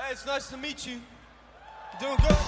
Hi, it's nice to meet you. You doing good?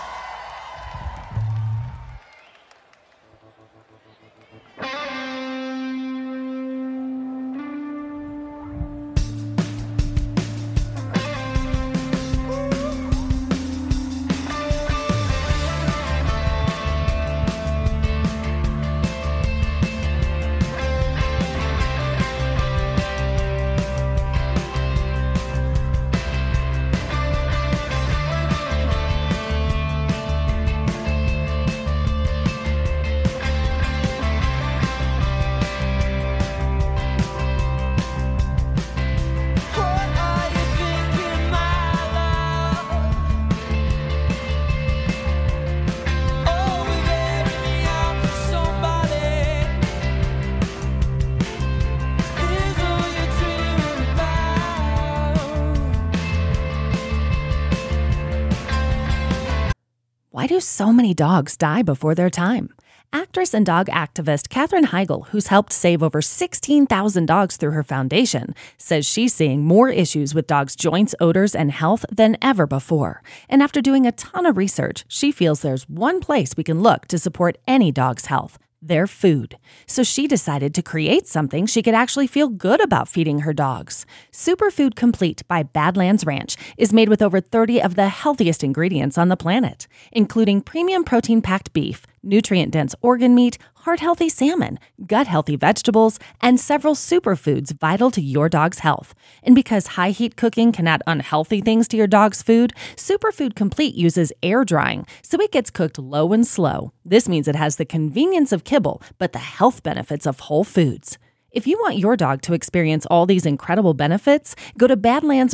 Why do so many dogs die before their time? Actress and dog activist Katherine Heigl, who's helped save over 16,000 dogs through her foundation, says she's seeing more issues with dogs' joints, odors, and health than ever before. And after doing a ton of research, she feels there's one place we can look to support any dog's health: their food. So she decided to create something she could actually feel good about feeding her dogs. Superfood Complete by Badlands Ranch is made with over 30 of the healthiest ingredients on the planet, including premium protein-packed beef, nutrient-dense organ meat, heart-healthy salmon, gut-healthy vegetables, and several superfoods vital to your dog's health. And because high-heat cooking can add unhealthy things to your dog's food, Superfood Complete uses air drying, so it gets cooked low and slow. This means it has the convenience of kibble, but the health benefits of whole foods. If you want your dog to experience all these incredible benefits, go to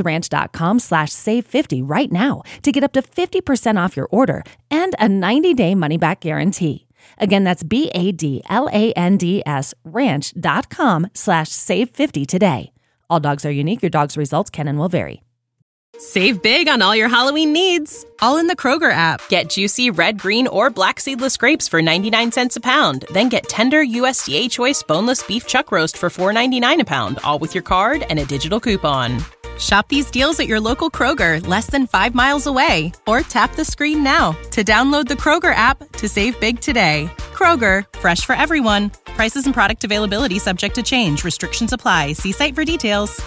badlandsranch.com/save50 right now to get up to 50% off your order and a 90-day money-back guarantee. Again, that's BADLANDS ranch.com/save50 today. All dogs are unique. Your dog's results can and will vary. Save big on all your Halloween needs, all in the Kroger app. Get juicy red, green, or black seedless grapes for 99 cents a pound. Then get tender USDA Choice boneless beef chuck roast for $4.99 a pound, all with your card and a digital coupon. Shop these deals at your local Kroger, less than 5 miles away. Or tap the screen now to download the Kroger app to save big today. Kroger, fresh for everyone. Prices and product availability subject to change. Restrictions apply. See site for details.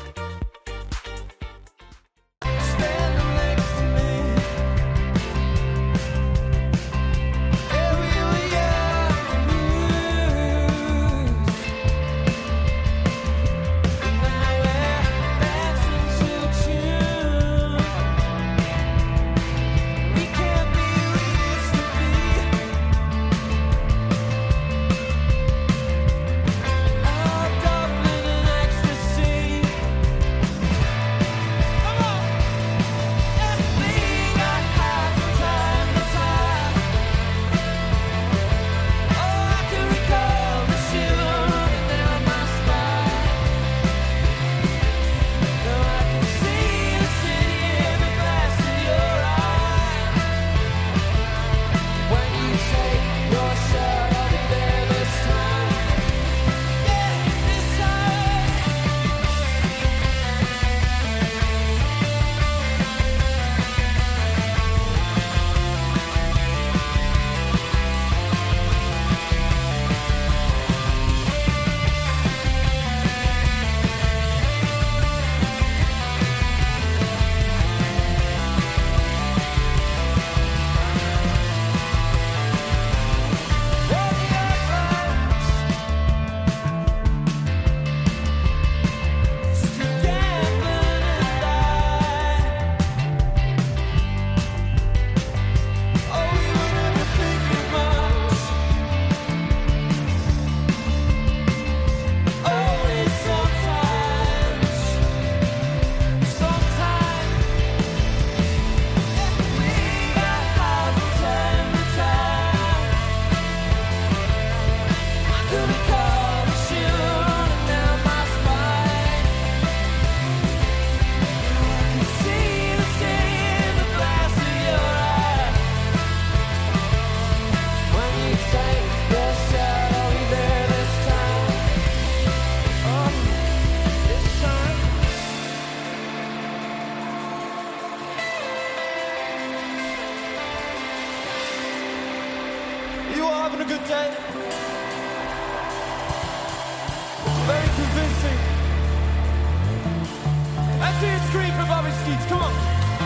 good day. Very convincing. Let's hear a scream for Bobby Skeets, come on.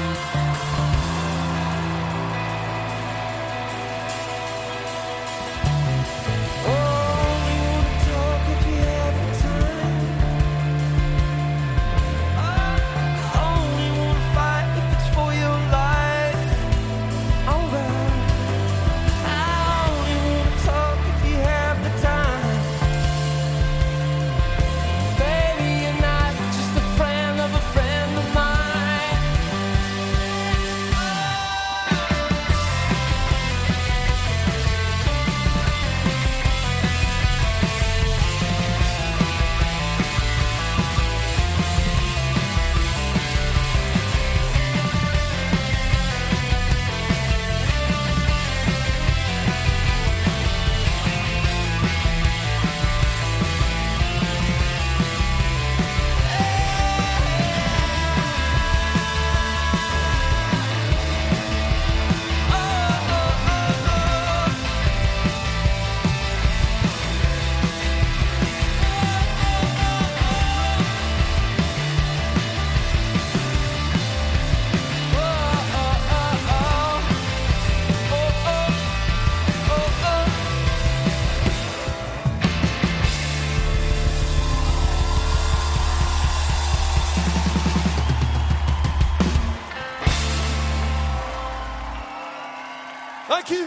Thank you.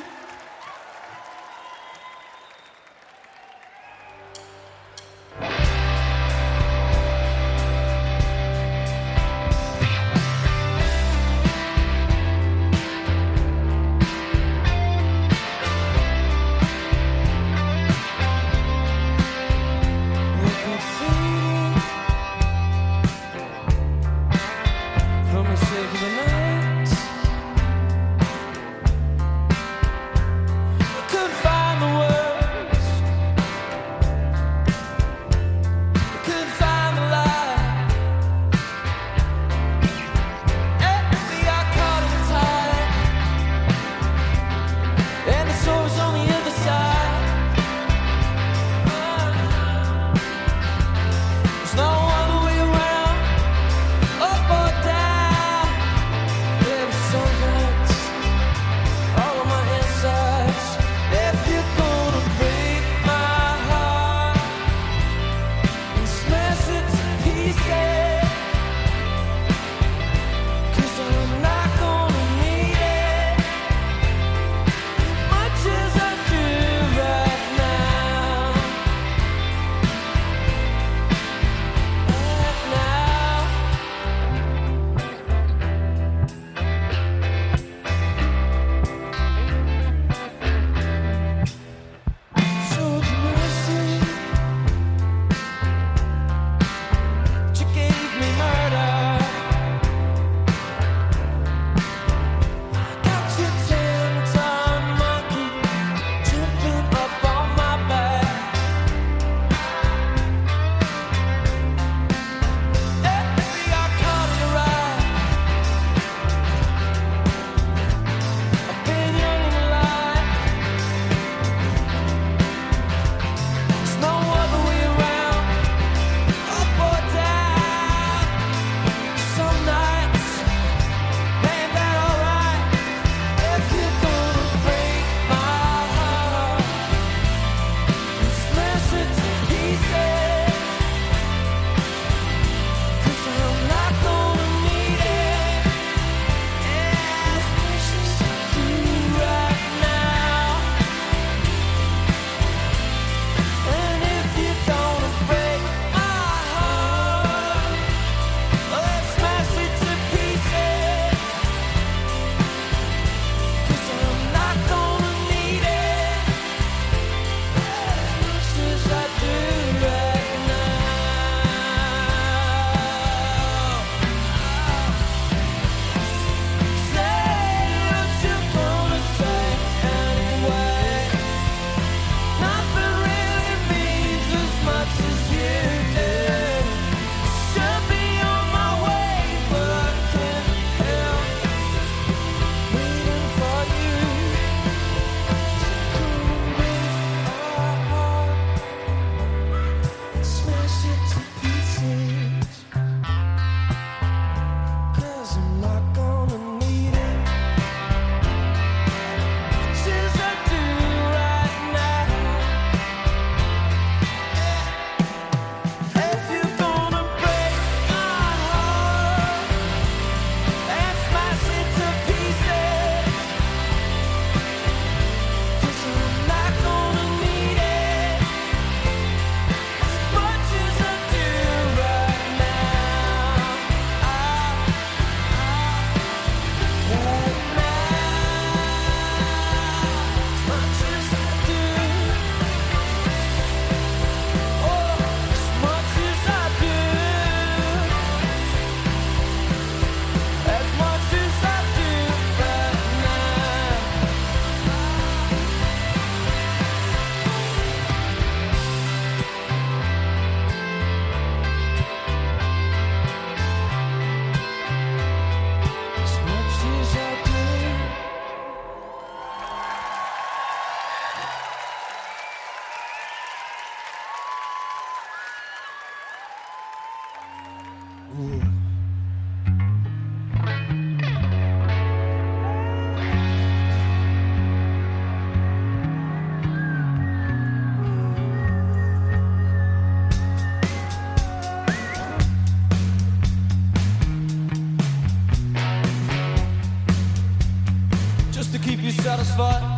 satisfied.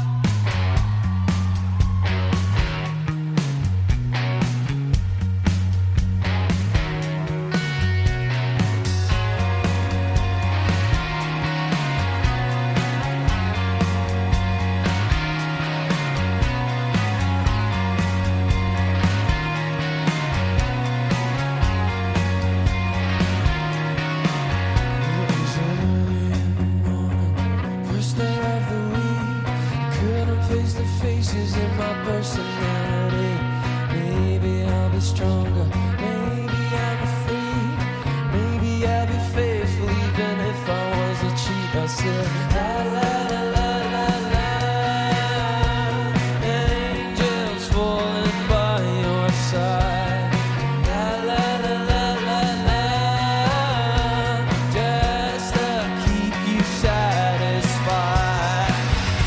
Faces in my personality. Maybe I'll be stronger. Maybe I'm free. Maybe I'll be faithful even if I was a cheat. I said la la la la la la. Angels falling by your side. La la la la la la. Just to keep you satisfied.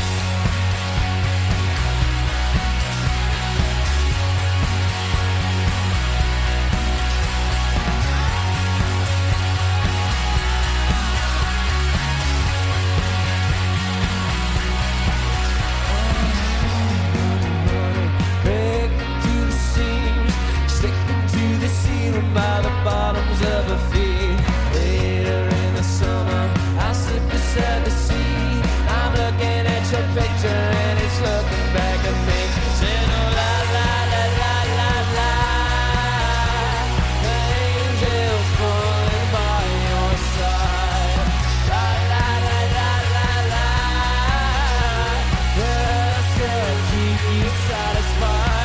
By the bottoms of her feet. Later in the summer, I sit beside the sea. I'm looking at your picture and it's looking back at me. Saying oh la la la la la la. The angels falling by your side. La la la la la la. Just to keep you satisfied.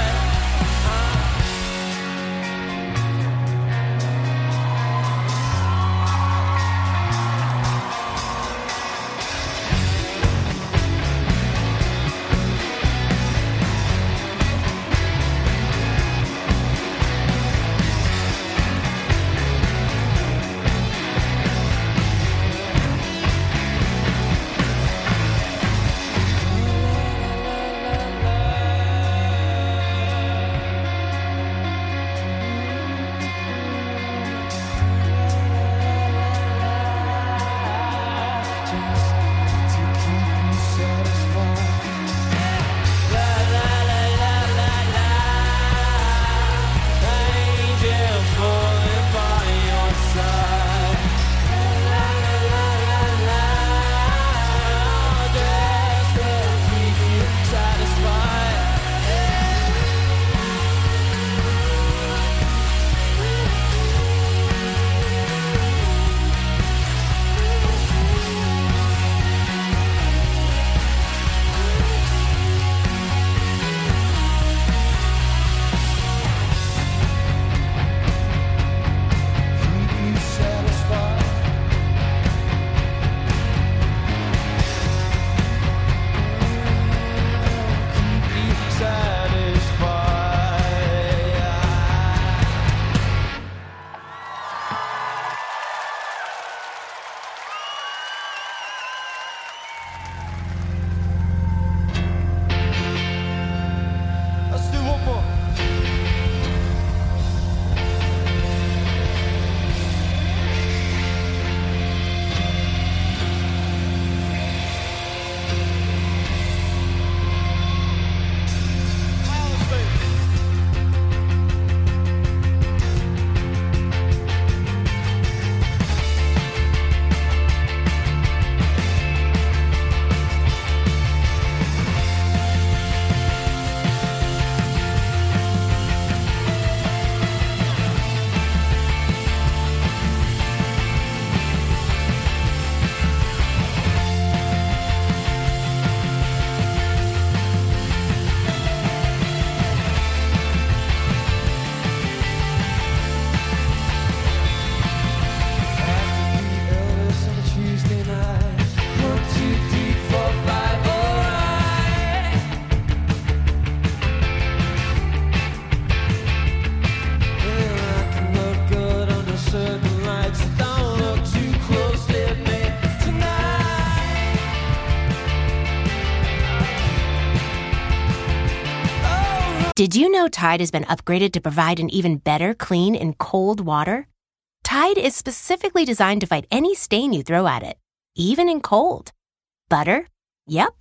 Did you know Tide has been upgraded to provide an even better clean in cold water? Tide is specifically designed to fight any stain you throw at it, even in cold. Butter? Yep.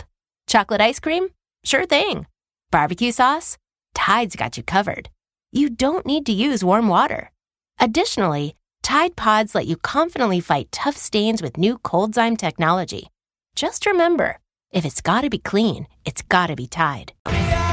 Chocolate ice cream? Sure thing. Barbecue sauce? Tide's got you covered. You don't need to use warm water. Additionally, Tide Pods let you confidently fight tough stains with new Coldzyme technology. Just remember, if it's gotta be clean, it's gotta be Tide.